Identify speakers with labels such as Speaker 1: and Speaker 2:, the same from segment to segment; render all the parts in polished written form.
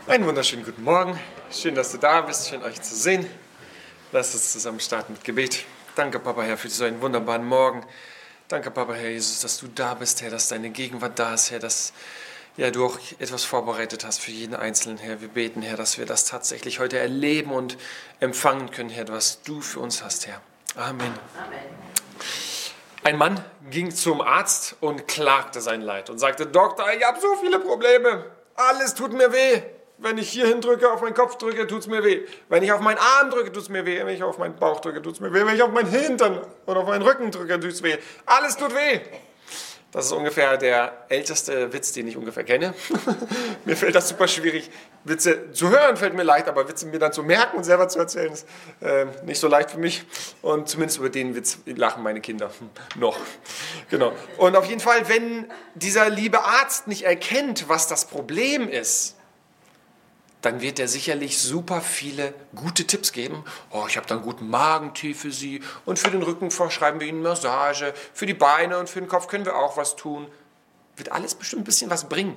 Speaker 1: Einen wunderschönen guten Morgen. Schön, dass du da bist. Schön, euch zu sehen. Lass uns zusammen starten mit Gebet. Danke, Papa, Herr, für so einen wunderbaren Morgen. Danke, Papa, Herr Jesus, dass du da bist, Herr, dass deine Gegenwart da ist, Herr, dass du auch etwas vorbereitet hast für jeden Einzelnen, Herr. Wir beten, Herr, dass wir das tatsächlich heute erleben und empfangen können, Herr, was du für uns hast, Herr. Amen. Ein Mann ging zum Arzt und klagte sein Leid und sagte: Doktor, ich habe so viele Probleme. Alles tut mir weh. Wenn ich hier hindrücke, auf meinen Kopf drücke, tut es mir weh. Wenn ich auf meinen Arm drücke, tut es mir weh. Wenn ich auf meinen Bauch drücke, tut es mir weh. Wenn ich auf meinen Hintern oder auf meinen Rücken drücke, tut es weh. Alles tut weh. Das ist ungefähr der älteste Witz, den ich ungefähr kenne. Mir fällt das super schwierig. Witze zu hören fällt mir leicht, aber Witze mir dann zu merken und selber zu erzählen, ist nicht so leicht für mich. Und zumindest über den Witz lachen meine Kinder noch. Genau. Und auf jeden Fall, wenn dieser liebe Arzt nicht erkennt, was das Problem ist, dann wird er sicherlich super viele gute Tipps geben. Oh, ich habe da einen guten Magentee für Sie und für den Rücken verschreiben wir Ihnen Massage, für die Beine und für den Kopf können wir auch was tun. Wird alles bestimmt ein bisschen was bringen.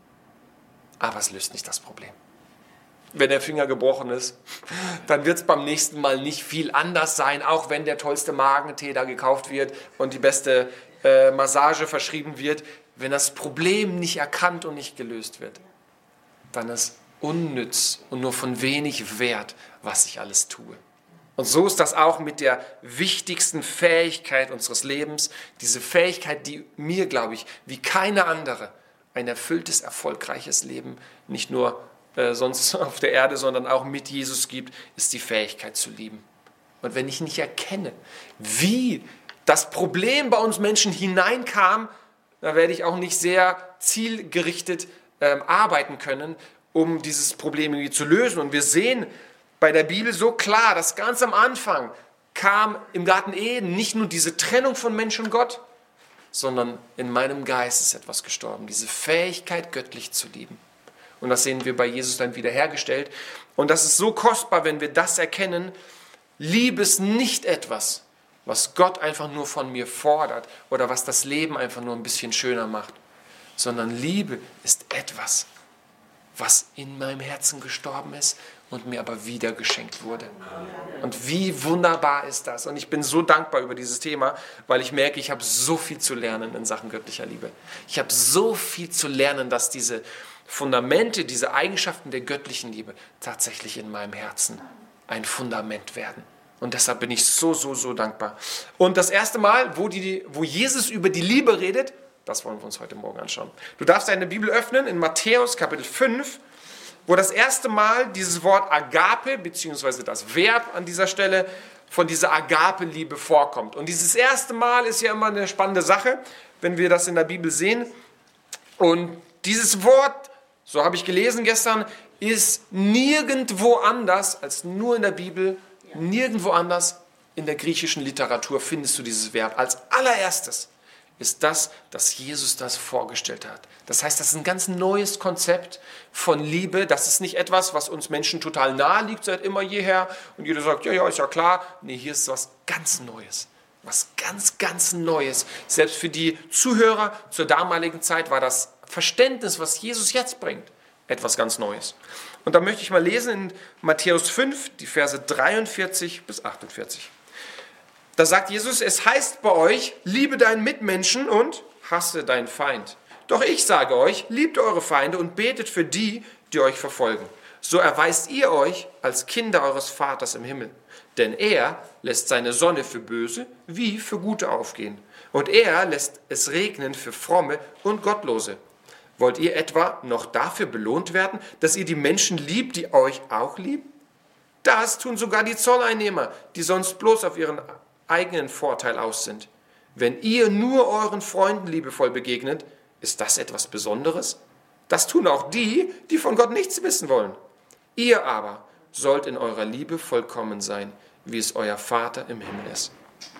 Speaker 1: Aber es löst nicht das Problem. Wenn der Finger gebrochen ist, dann wird es beim nächsten Mal nicht viel anders sein, auch wenn der tollste Magentee da gekauft wird und die beste Massage verschrieben wird. Wenn das Problem nicht erkannt und nicht gelöst wird, dann ist unnütz und nur von wenig Wert, was ich alles tue. Und so ist das auch mit der wichtigsten Fähigkeit unseres Lebens, diese Fähigkeit, die mir, glaube ich, wie keine andere, ein erfülltes, erfolgreiches Leben nicht nur sonst auf der Erde, sondern auch mit Jesus gibt, ist die Fähigkeit zu lieben. Und wenn ich nicht erkenne, wie das Problem bei uns Menschen hineinkam, dann werde ich auch nicht sehr zielgerichtet arbeiten können, um dieses Problem irgendwie zu lösen. Und wir sehen bei der Bibel so klar, dass ganz am Anfang kam im Garten Eden nicht nur diese Trennung von Mensch und Gott, sondern in meinem Geist ist etwas gestorben, diese Fähigkeit, göttlich zu lieben. Und das sehen wir bei Jesus dann wiederhergestellt. Und das ist so kostbar, wenn wir das erkennen. Liebe ist nicht etwas, was Gott einfach nur von mir fordert oder was das Leben einfach nur ein bisschen schöner macht, sondern Liebe ist etwas, was in meinem Herzen gestorben ist und mir aber wieder geschenkt wurde. Und wie wunderbar ist das? Und ich bin so dankbar über dieses Thema, weil ich merke, ich habe so viel zu lernen in Sachen göttlicher Liebe. Ich habe so viel zu lernen, dass diese Fundamente, diese Eigenschaften der göttlichen Liebe tatsächlich in meinem Herzen ein Fundament werden. Und deshalb bin ich so dankbar. Und das erste Mal, wo Jesus über die Liebe redet, das wollen wir uns heute Morgen anschauen. Du darfst deine Bibel öffnen in Matthäus Kapitel 5, wo das erste Mal dieses Wort Agape, beziehungsweise das Verb an dieser Stelle, von dieser Agape-Liebe vorkommt. Und dieses erste Mal ist ja immer eine spannende Sache, wenn wir das in der Bibel sehen. Und dieses Wort, so habe ich gelesen gestern, ist nirgendwo anders als nur in der Bibel, nirgendwo anders in der griechischen Literatur findest du dieses Verb. Als allererstes ist das, dass Jesus das vorgestellt hat. Das heißt, das ist ein ganz neues Konzept von Liebe. Das ist nicht etwas, was uns Menschen total nahe liegt seit immer jeher. Und jeder sagt, ja, ist ja klar. Nee, hier ist was ganz Neues. Was ganz Neues. Selbst für die Zuhörer zur damaligen Zeit war das Verständnis, was Jesus jetzt bringt, etwas ganz Neues. Und da möchte ich mal lesen in Matthäus 5, die Verse 43 bis 48. Da sagt Jesus, es heißt bei euch, liebe deinen Mitmenschen und hasse deinen Feind. Doch ich sage euch, liebt eure Feinde und betet für die, die euch verfolgen. So erweist ihr euch als Kinder eures Vaters im Himmel. Denn er lässt seine Sonne für Böse wie für Gute aufgehen. Und er lässt es regnen für Fromme und Gottlose. Wollt ihr etwa noch dafür belohnt werden, dass ihr die Menschen liebt, die euch auch lieben? Das tun sogar die Zolleinnehmer, die sonst bloß auf ihren eigenen Vorteil aus sind. Wenn ihr nur euren Freunden liebevoll begegnet, ist das etwas Besonderes? Das tun auch die, die von Gott nichts wissen wollen. Ihr aber sollt in eurer Liebe vollkommen sein, wie es euer Vater im Himmel ist.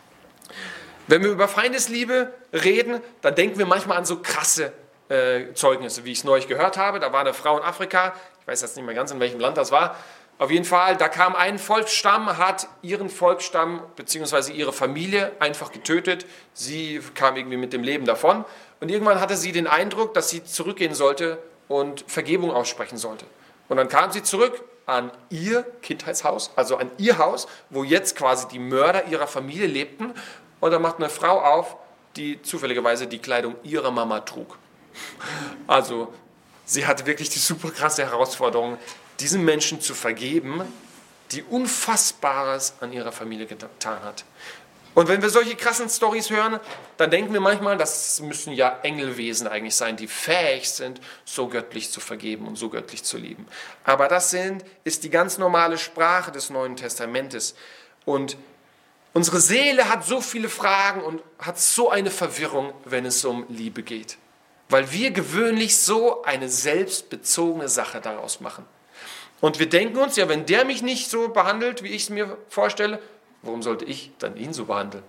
Speaker 1: Wenn wir über Feindesliebe reden, dann denken wir manchmal an so krasse Zeugnisse, wie ich es neulich gehört habe. Da war eine Frau in Afrika, ich weiß jetzt nicht mehr ganz, in welchem Land das war. Auf jeden Fall, da kam ein Volksstamm, hat ihren Volksstamm bzw. ihre Familie einfach getötet. Sie kam irgendwie mit dem Leben davon. Und irgendwann hatte sie den Eindruck, dass sie zurückgehen sollte und Vergebung aussprechen sollte. Und dann kam sie zurück an ihr Kindheitshaus, also an ihr Haus, wo jetzt quasi die Mörder ihrer Familie lebten. Und da macht eine Frau auf, die zufälligerweise die Kleidung ihrer Mama trug. Also sie hatte wirklich die super krasse Herausforderung, diesen Menschen zu vergeben, die Unfassbares an ihrer Familie getan hat. Und wenn wir solche krassen Storys hören, dann denken wir manchmal, das müssen ja Engelwesen eigentlich sein, die fähig sind, so göttlich zu vergeben und so göttlich zu lieben. Aber das ist die ganz normale Sprache des Neuen Testamentes. Und unsere Seele hat so viele Fragen und hat so eine Verwirrung, wenn es um Liebe geht. Weil wir gewöhnlich so eine selbstbezogene Sache daraus machen. Und wir denken uns, ja, wenn der mich nicht so behandelt, wie ich es mir vorstelle, warum sollte ich dann ihn so behandeln?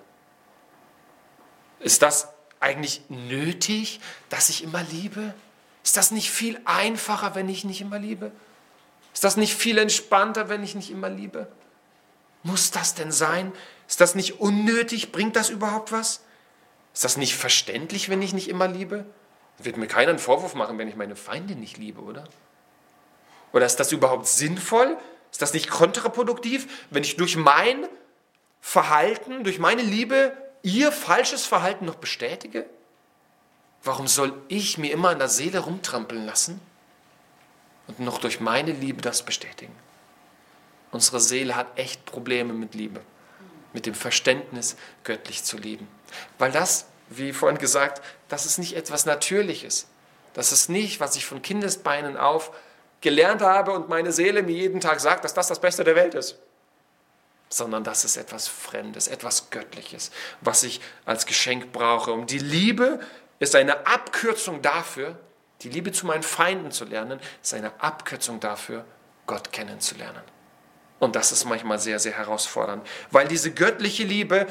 Speaker 1: Ist das eigentlich nötig, dass ich immer liebe? Ist das nicht viel einfacher, wenn ich nicht immer liebe? Ist das nicht viel entspannter, wenn ich nicht immer liebe? Muss das denn sein? Ist das nicht unnötig? Bringt das überhaupt was? Ist das nicht verständlich, wenn ich nicht immer liebe? Wird mir keiner einen Vorwurf machen, wenn ich meine Feinde nicht liebe, oder? Oder ist das überhaupt sinnvoll? Ist das nicht kontraproduktiv, wenn ich durch mein Verhalten, durch meine Liebe ihr falsches Verhalten noch bestätige? Warum soll ich mir immer an der Seele rumtrampeln lassen und noch durch meine Liebe das bestätigen? Unsere Seele hat echt Probleme mit Liebe, mit dem Verständnis, göttlich zu lieben. Weil das, wie vorhin gesagt, das ist nicht etwas Natürliches. Das ist nicht, was ich von Kindesbeinen auf gelernt habe und meine Seele mir jeden Tag sagt, dass das das Beste der Welt ist. Sondern das ist etwas Fremdes, etwas Göttliches, was ich als Geschenk brauche. Und die Liebe ist eine Abkürzung dafür, die Liebe zu meinen Feinden zu lernen, ist eine Abkürzung dafür, Gott kennenzulernen. Und das ist manchmal sehr, sehr herausfordernd, weil diese göttliche Liebe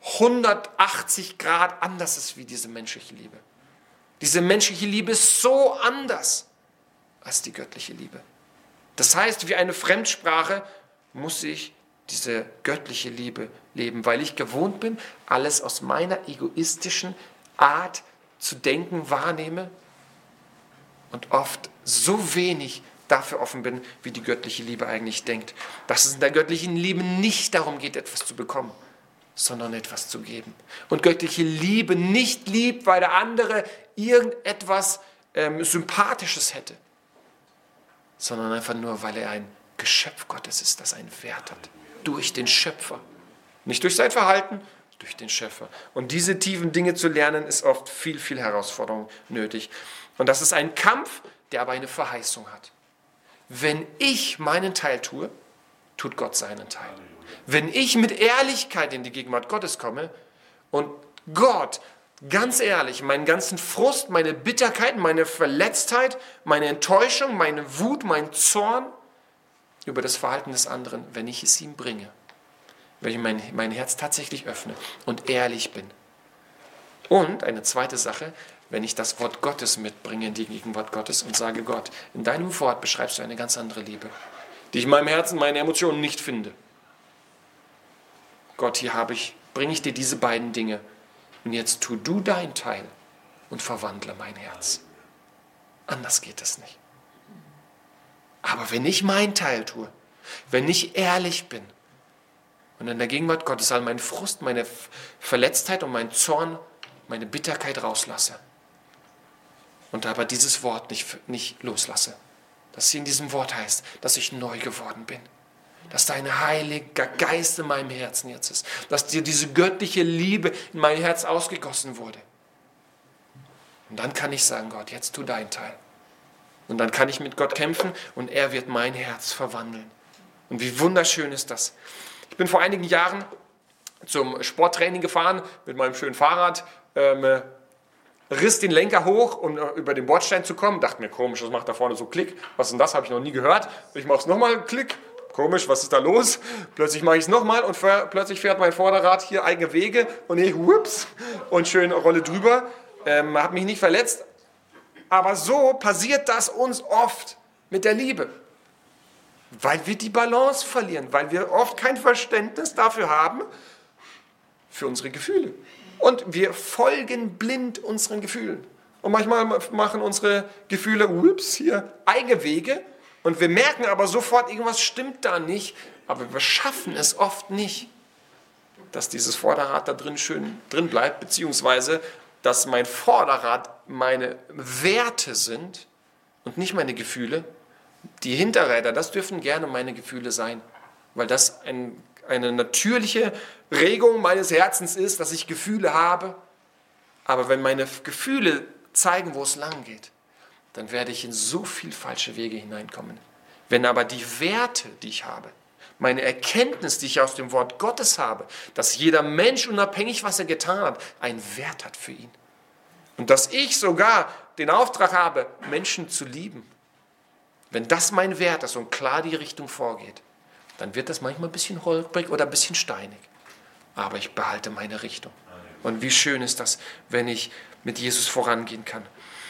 Speaker 1: 180 Grad anders ist wie diese menschliche Liebe. Diese menschliche Liebe ist so anders als die göttliche Liebe. Das heißt, wie eine Fremdsprache muss ich diese göttliche Liebe leben, weil ich gewohnt bin, alles aus meiner egoistischen Art zu denken wahrnehme und oft so wenig dafür offen bin, wie die göttliche Liebe eigentlich denkt. Dass es in der göttlichen Liebe nicht darum geht, etwas zu bekommen, sondern etwas zu geben. Und göttliche Liebe nicht liebt, weil der andere irgendetwas Sympathisches hätte, sondern einfach nur, weil er ein Geschöpf Gottes ist, das einen Wert hat. Durch den Schöpfer. Nicht durch sein Verhalten, durch den Schöpfer. Und diese tiefen Dinge zu lernen, ist oft viel, viel Herausforderung nötig. Und das ist ein Kampf, der aber eine Verheißung hat. Wenn ich meinen Teil tue, tut Gott seinen Teil. Wenn ich mit Ehrlichkeit in die Gegenwart Gottes komme und Gott, ganz ehrlich, meinen ganzen Frust, meine Bitterkeit, meine Verletztheit, meine Enttäuschung, meine Wut, mein Zorn über das Verhalten des anderen, wenn ich es ihm bringe, wenn ich mein Herz tatsächlich öffne und ehrlich bin. Und eine zweite Sache, wenn ich das Wort Gottes mitbringe in die Gegenwart Gottes und sage, Gott, in deinem Wort beschreibst du eine ganz andere Liebe, die ich in meinem Herzen, meine Emotionen nicht finde. Gott, hier bringe ich dir diese beiden Dinge und jetzt tu du dein Teil und verwandle mein Herz. Anders geht es nicht. Aber wenn ich mein Teil tue, wenn ich ehrlich bin und in der Gegenwart Gottes all meinen Frust, meine Verletztheit und meinen Zorn, meine Bitterkeit rauslasse und aber dieses Wort nicht loslasse, dass sie in diesem Wort heißt, dass ich neu geworden bin, dass dein Heiliger Geist in meinem Herzen jetzt ist, dass dir diese göttliche Liebe in mein Herz ausgegossen wurde. Und dann kann ich sagen, Gott, jetzt tu dein Teil. Und dann kann ich mit Gott kämpfen und er wird mein Herz verwandeln. Und wie wunderschön ist das. Ich bin vor einigen Jahren zum Sporttraining gefahren mit meinem schönen Fahrrad, riss den Lenker hoch, um über den Bordstein zu kommen. Dachte mir, komisch, was macht da vorne so Klick? Was ist denn das? Habe ich noch nie gehört. Ich mache es nochmal, Klick. Komisch, was ist da los? Plötzlich mache ich es nochmal und plötzlich fährt mein Vorderrad hier eigene Wege und ich, whoops, und schön Rolle drüber. Habe mich nicht verletzt. Aber so passiert das uns oft mit der Liebe. Weil wir die Balance verlieren, weil wir oft kein Verständnis dafür haben, für unsere Gefühle. Und wir folgen blind unseren Gefühlen. Und manchmal machen unsere Gefühle, hier, eigene Wege Und wir merken aber sofort, irgendwas stimmt da nicht. Aber wir schaffen es oft nicht, dass dieses Vorderrad da drin schön drin bleibt, beziehungsweise, dass mein Vorderrad meine Werte sind und nicht meine Gefühle. Die Hinterräder, das dürfen gerne meine Gefühle sein, weil das eine natürliche Regung meines Herzens ist, dass ich Gefühle habe. Aber wenn meine Gefühle zeigen, wo es lang geht, dann werde ich in so viel falsche Wege hineinkommen. Wenn aber die Werte, die ich habe, meine Erkenntnis, die ich aus dem Wort Gottes habe, dass jeder Mensch, unabhängig was er getan hat, einen Wert hat für ihn. Und dass ich sogar den Auftrag habe, Menschen zu lieben. Wenn das mein Wert ist und klar die Richtung vorgeht, dann wird das manchmal ein bisschen holprig oder ein bisschen steinig. Aber ich behalte meine Richtung. Und wie schön ist das, wenn ich mit Jesus vorangehen kann.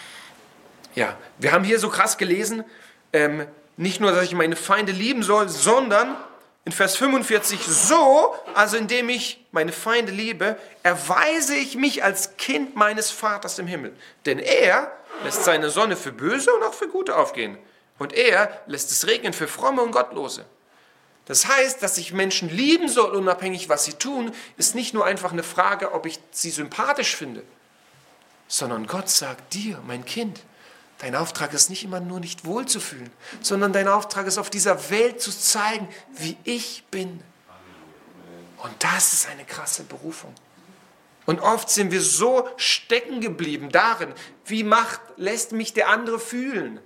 Speaker 1: Ja, wir haben hier so krass gelesen, nicht nur, dass ich meine Feinde lieben soll, sondern in Vers 45, so, also indem ich meine Feinde liebe, erweise ich mich als Kind meines Vaters im Himmel. Denn er lässt seine Sonne für Böse und auch für Gute aufgehen. Und er lässt es regnen für Fromme und Gottlose. Das heißt, dass ich Menschen lieben soll, unabhängig was sie tun, ist nicht nur einfach eine Frage, ob ich sie sympathisch finde, sondern Gott sagt dir, mein Kind, dein Auftrag ist nicht immer nur nicht wohlzufühlen, sondern dein Auftrag ist auf dieser Welt zu zeigen, wie ich bin. Und das ist eine krasse Berufung. Und oft sind wir so stecken geblieben darin, wie lässt mich der andere fühlen.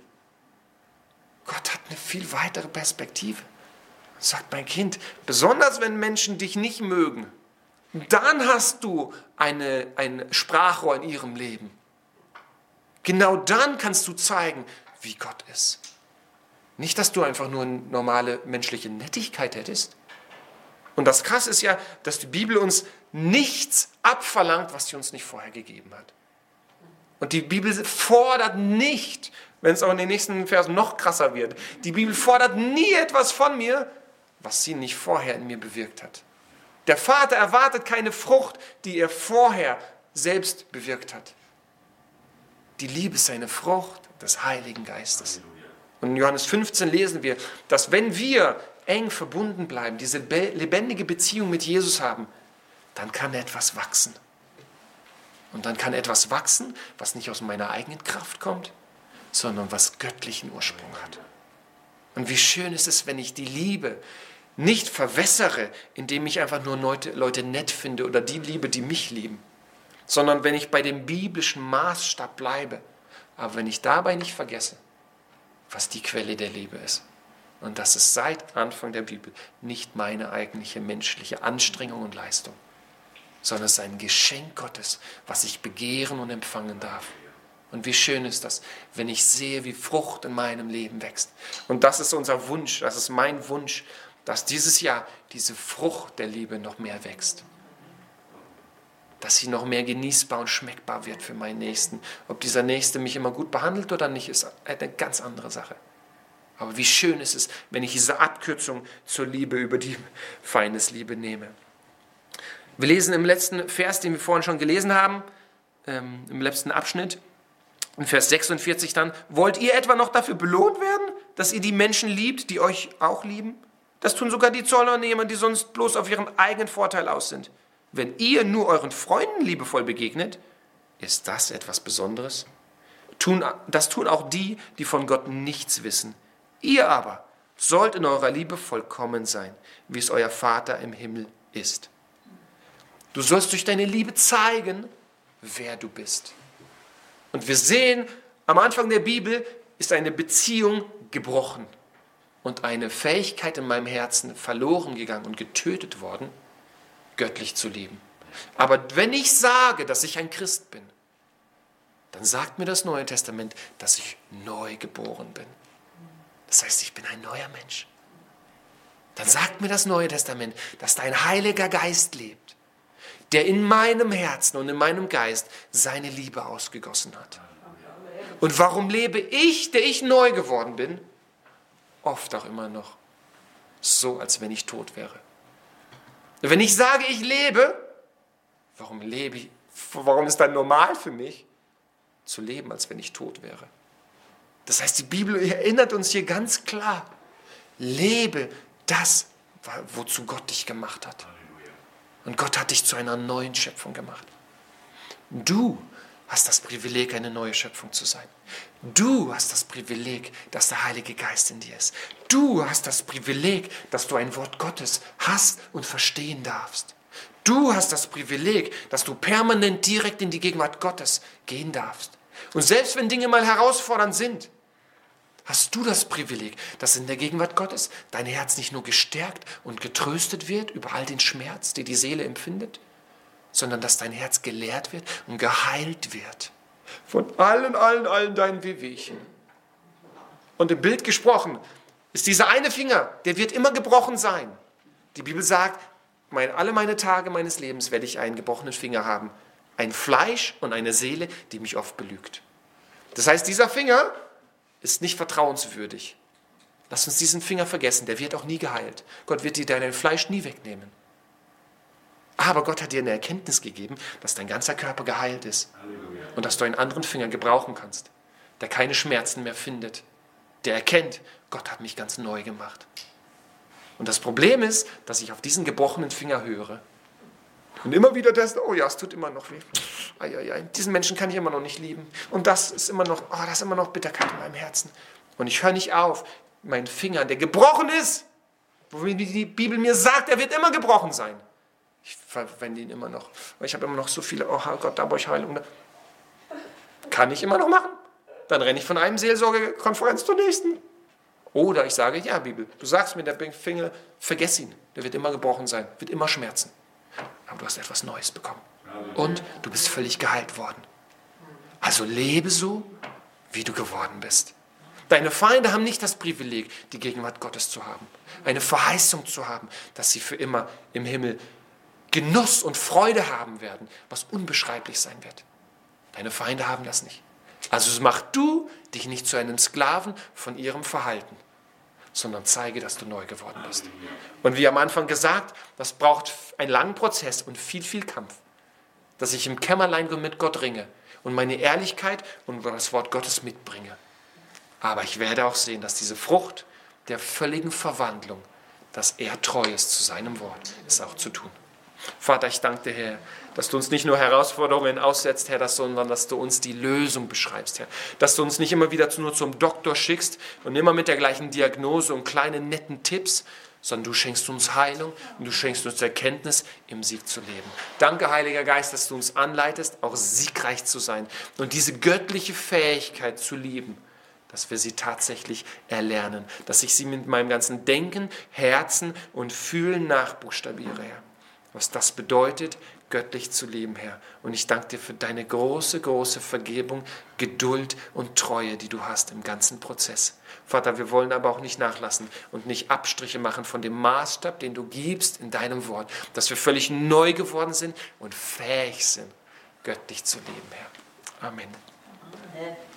Speaker 1: Gott hat eine viel weitere Perspektive. Er sagt, mein Kind, besonders wenn Menschen dich nicht mögen, dann hast du ein Sprachrohr in ihrem Leben. Genau dann kannst du zeigen, wie Gott ist. Nicht, dass du einfach nur eine normale menschliche Nettigkeit hättest. Und das Krasse ist ja, dass die Bibel uns nichts abverlangt, was sie uns nicht vorher gegeben hat. Und die Bibel fordert nicht, wenn es auch in den nächsten Versen noch krasser wird, die Bibel fordert nie etwas von mir, was sie nicht vorher in mir bewirkt hat. Der Vater erwartet keine Frucht, die er vorher selbst bewirkt hat. Die Liebe ist eine Frucht des Heiligen Geistes. Und in Johannes 15 lesen wir, dass wenn wir eng verbunden bleiben, diese lebendige Beziehung mit Jesus haben, dann kann etwas wachsen. Und dann kann etwas wachsen, was nicht aus meiner eigenen Kraft kommt, sondern was göttlichen Ursprung hat. Und wie schön ist es, wenn ich die Liebe nicht verwässere, indem ich einfach nur Leute nett finde oder die liebe, die mich lieben, sondern wenn ich bei dem biblischen Maßstab bleibe, aber wenn ich dabei nicht vergesse, was die Quelle der Liebe ist. Und das ist seit Anfang der Bibel nicht meine eigentliche menschliche Anstrengung und Leistung, sondern es ist ein Geschenk Gottes, was ich begehren und empfangen darf. Und wie schön ist das, wenn ich sehe, wie Frucht in meinem Leben wächst. Und das ist unser Wunsch, das ist mein Wunsch, dass dieses Jahr diese Frucht der Liebe noch mehr wächst. Dass sie noch mehr genießbar und schmeckbar wird für meinen Nächsten. Ob dieser Nächste mich immer gut behandelt oder nicht, ist eine ganz andere Sache. Aber wie schön ist es, wenn ich diese Abkürzung zur Liebe über die Feindesliebe nehme. Wir lesen im letzten Vers, den wir vorhin schon gelesen haben, im letzten Abschnitt, in Vers 46 dann, wollt ihr etwa noch dafür belohnt werden, dass ihr die Menschen liebt, die euch auch lieben? Das tun sogar die Zolleinnehmer, die sonst bloß auf ihren eigenen Vorteil aus sind. Wenn ihr nur euren Freunden liebevoll begegnet, ist das etwas Besonderes? Das tun auch die, die von Gott nichts wissen. Ihr aber sollt in eurer Liebe vollkommen sein, wie es euer Vater im Himmel ist. Du sollst durch deine Liebe zeigen, wer du bist. Und wir sehen, am Anfang der Bibel ist eine Beziehung gebrochen und eine Fähigkeit in meinem Herzen verloren gegangen und getötet worden, göttlich zu lieben. Aber wenn ich sage, dass ich ein Christ bin, dann sagt mir das Neue Testament, dass ich neu geboren bin. Das heißt, ich bin ein neuer Mensch. Dann sagt mir das Neue Testament, dass da ein Heiliger Geist lebt, der in meinem Herzen und in meinem Geist seine Liebe ausgegossen hat. Und warum lebe ich, der ich neu geworden bin, oft auch immer noch so, als wenn ich tot wäre? Wenn ich sage, ich lebe, warum lebe ich? Warum ist dann normal für mich, zu leben, als wenn ich tot wäre? Das heißt, die Bibel erinnert uns hier ganz klar, lebe das, wozu Gott dich gemacht hat. Und Gott hat dich zu einer neuen Schöpfung gemacht. Du hast das Privileg, eine neue Schöpfung zu sein. Du hast das Privileg, dass der Heilige Geist in dir ist. Du hast das Privileg, dass du ein Wort Gottes hast und verstehen darfst. Du hast das Privileg, dass du permanent direkt in die Gegenwart Gottes gehen darfst. Und selbst wenn Dinge mal herausfordernd sind, hast du das Privileg, dass in der Gegenwart Gottes dein Herz nicht nur gestärkt und getröstet wird über all den Schmerz, den die Seele empfindet, sondern dass dein Herz gelehrt wird und geheilt wird von allen deinen Wehwehchen. Und im Bild gesprochen ist dieser eine Finger, der wird immer gebrochen sein. Die Bibel sagt, alle meine Tage meines Lebens werde ich einen gebrochenen Finger haben. Ein Fleisch und eine Seele, die mich oft belügt. Das heißt, dieser Finger ist nicht vertrauenswürdig. Lass uns diesen Finger vergessen, der wird auch nie geheilt. Gott wird dir dein Fleisch nie wegnehmen. Aber Gott hat dir eine Erkenntnis gegeben, dass dein ganzer Körper geheilt ist. Und dass du einen anderen Finger gebrauchen kannst, der keine Schmerzen mehr findet. Der erkennt, Gott hat mich ganz neu gemacht. Und das Problem ist, dass ich auf diesen gebrochenen Finger höre. Und immer wieder das, oh ja, es tut immer noch weh. Diesen Menschen kann ich immer noch nicht lieben. Und das ist immer noch, da ist immer noch Bitterkeit in meinem Herzen. Und ich höre nicht auf, meinen Finger, der gebrochen ist, wo die Bibel mir sagt, er wird immer gebrochen sein. Ich verwende ihn immer noch. Weil ich habe immer noch so viele, oh Gott, da brauche ich Heilung. Kann ich immer noch machen. Dann renne ich von einem Seelsorgekonferenz zur nächsten. Oder ich sage, ja Bibel, du sagst mir, der Finger, vergess ihn. Der wird immer gebrochen sein, wird immer schmerzen. Aber du hast etwas Neues bekommen. Und du bist völlig geheilt worden. Also lebe so, wie du geworden bist. Deine Feinde haben nicht das Privileg, die Gegenwart Gottes zu haben. Eine Verheißung zu haben, dass sie für immer im Himmel Genuss und Freude haben werden, was unbeschreiblich sein wird. Deine Feinde haben das nicht. Also mach du dich nicht zu einem Sklaven von ihrem Verhalten, sondern zeige, dass du neu geworden bist. Und wie am Anfang gesagt, das braucht einen langen Prozess und viel, viel Kampf, dass ich im Kämmerlein mit Gott ringe und meine Ehrlichkeit und das Wort Gottes mitbringe. Aber ich werde auch sehen, dass diese Frucht der völligen Verwandlung, dass er treu ist zu seinem Wort, ist auch zu tun. Vater, ich danke dir, Herr, dass du uns nicht nur Herausforderungen aussetzt, Herr, sondern dass du uns die Lösung beschreibst, Herr. Dass du uns nicht immer wieder nur zum Doktor schickst und immer mit der gleichen Diagnose und kleinen netten Tipps, sondern du schenkst uns Heilung und du schenkst uns Erkenntnis, im Sieg zu leben. Danke, Heiliger Geist, dass du uns anleitest, auch siegreich zu sein und diese göttliche Fähigkeit zu lieben, dass wir sie tatsächlich erlernen, dass ich sie mit meinem ganzen Denken, Herzen und Fühlen nachbuchstabiere, Herr. Was das bedeutet, göttlich zu leben, Herr. Und ich danke dir für deine große, große Vergebung, Geduld und Treue, die du hast im ganzen Prozess. Vater, wir wollen aber auch nicht nachlassen und nicht Abstriche machen von dem Maßstab, den du gibst in deinem Wort, dass wir völlig neu geworden sind und fähig sind, göttlich zu leben, Herr. Amen.